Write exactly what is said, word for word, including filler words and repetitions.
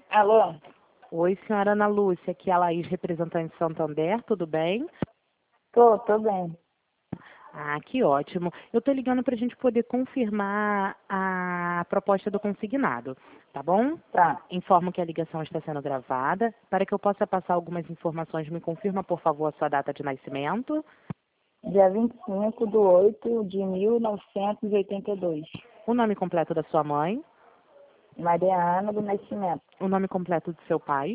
Alô? Oi, senhora Ana Lúcia, aqui é a Laís, representante de Santander, tudo bem? Tô, tô bem. Ah, que ótimo. Eu estou ligando para a gente poder confirmar a proposta do consignado, tá bom? Tá. Informo que a ligação está sendo gravada. Para que eu possa passar algumas informações, me confirma, por favor, a sua data de nascimento, Dia vinte e cinco de oito de mil novecentos e oitenta e dois. o nome completo da sua mãe, Maria Ana do Nascimento. o nome completo do seu pai.